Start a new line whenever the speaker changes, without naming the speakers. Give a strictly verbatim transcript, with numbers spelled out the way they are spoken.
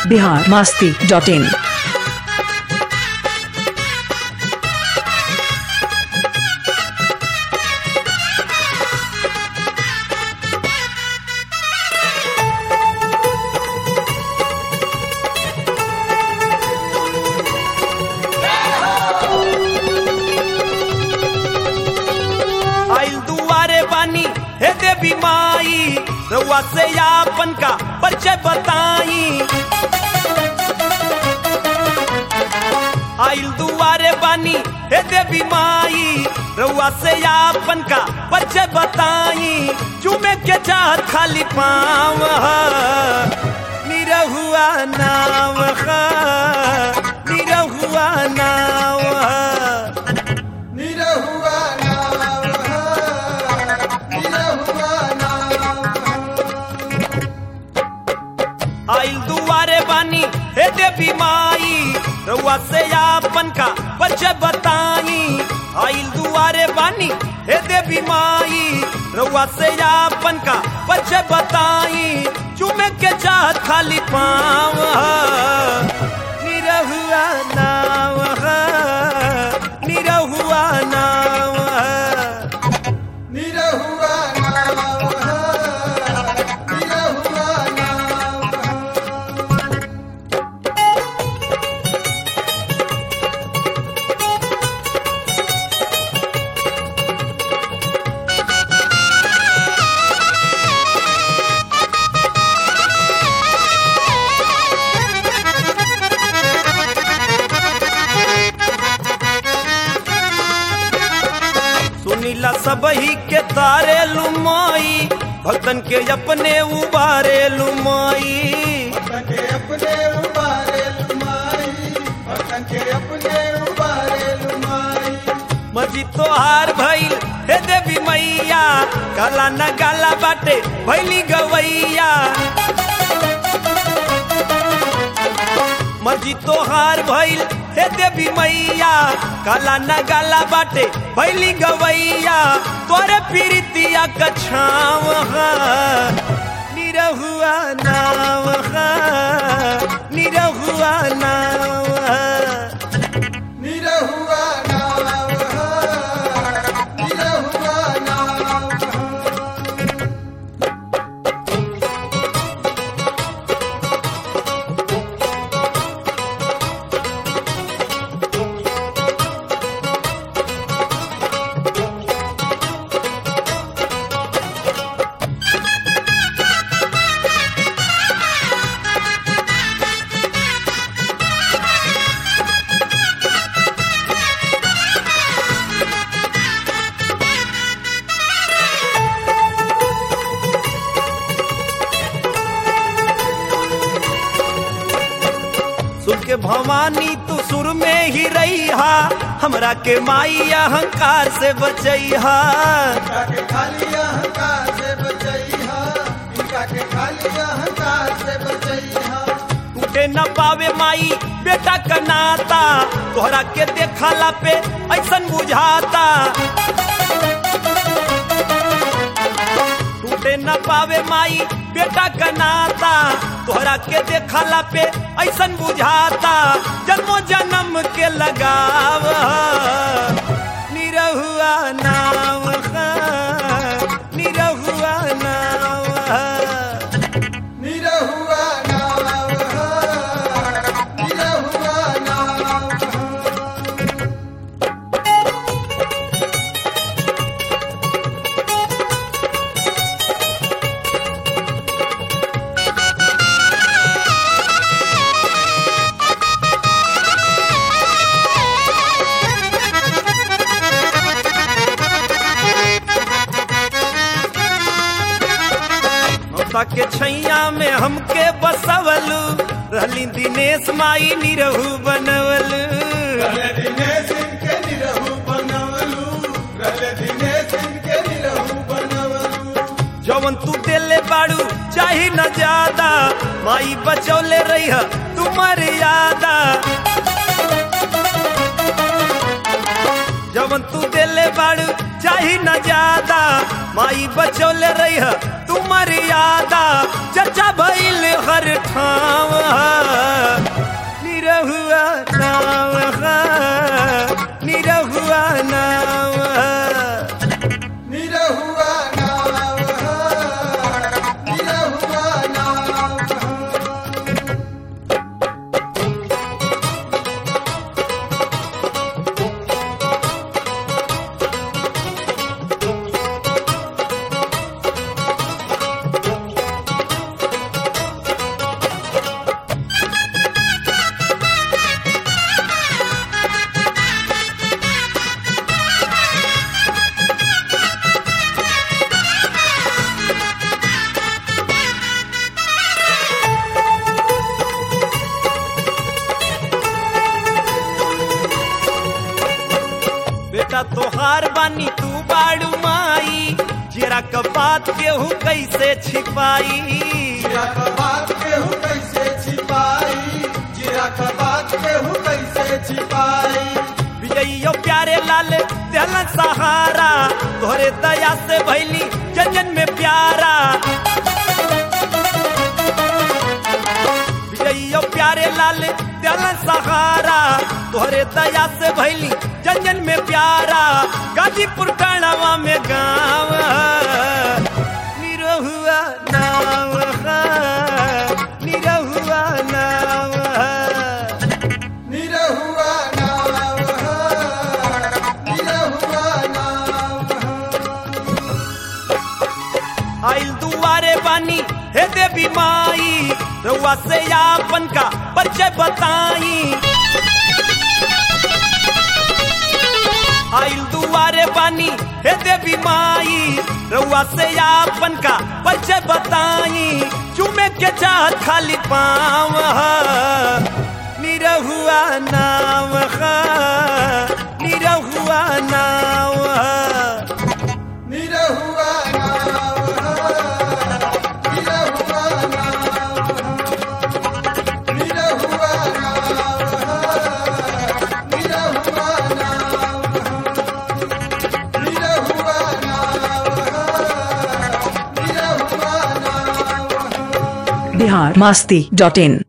Bihar Masti dot इन।
हे देवी माई रउआ से आपन का परिचय बताई। आइल दुआरे बानी हे देवी माई रउआ से आपन का परिचय बताई। चूमे के चाहत खाली पाँव निरहुआ नाव निरहुआ नाव आइल दुआरे बानी हे देवी माई रउआ से आपन का परिचय बताई। आइल दुआरे बानी हे देवी माई रउआ से आपन का परिचय बताई। चूमे के चाहत खाली पाँव निरहुआ नाव निरहुआ नाव निरहुआ सुनीला सबही के तारे लुमाई भक्तन के अपने उबारे लुमाई। भक्तन के अपने उबारे लुमाई भक्तन के अपने उबारे लुमाई। मजी तोहार भइल हे देवी मैया काला न गाला बाटे भइली गवैया। मर्जी तोहार भइल हे देवी मैया काला न गाला बाटे भइली गवैया। तोरे पीरितिया कछाव निरहुआ नाव निरहुआ नाव निरहुआ नाव निरहुआ नाव। सुन के भवानी तू सुर में ही रहिहा हमरा के माई अहंकार से बचैहा। के खाली अहंकार से बचैहा इनका के खाली अहंकार से बचैहा। टूटे न पावे माई बेटा का नाता तोहरा के देखला पे ऐसन बुझाता। टूटे न पावे माई बेटा का नाता तोहरा के देखला पे ऐसन बुझाता। जन्मो जन्म के लगाव निरहुआ नाव निरहुआ नाव निरहुआ नाव निरहुआ नाव। के छैया में हमके बसवलू रहली दिनेश माई निरहू बनवलू। दिनेश इनके निरहू बनवलू दिनेश इनके निरहू बनवलू। जवन तू देले बाड़ू चाही न ज्यादा माई बचौले रही तुम्हार यादा। जवन तू देले बाड़ू चाही न ज्यादा माई बचौले रही तुम्हार यादा। चर्चा भइल हर ठाव बेटा तोहार बानी तू बाड़ू माई, जीरा का बात केहू कैसे छिपाई,
जीरा का बात केहू कैसे छिपाई, जीरा का बात केहू कैसे छिपाई।
विजइयो प्यारे लाल दिल सहारा, तोहरे दया से भैली जन जन में प्यारा। विजइयो प्यारे लाल दिल सहारा, तोहरे दया से भैली जन जन में प्यारा। गाजीपुर टाणावा में गाँव निरहुआ नाव, निरहुआ नाव,
निरहुआ नाव, निरहुआ नाव।
आइल दुआरे बानी हे देवी माई, रउआ से आपन का परिचय बताई। आइल दुआरे बानी हे देवी माई, रउआ से आपन का परिचय बताई। चूमे के चाहत खाली पाँव, निरहुआ नाव, निरहुआ नाव,
निरहुआ नाव, निरहुआ नाव, निरहुआ नाव, निरहुआ नाव, निरहुआ नाव, निरहुआ नाव।
बिहार मस्ती डॉट इन।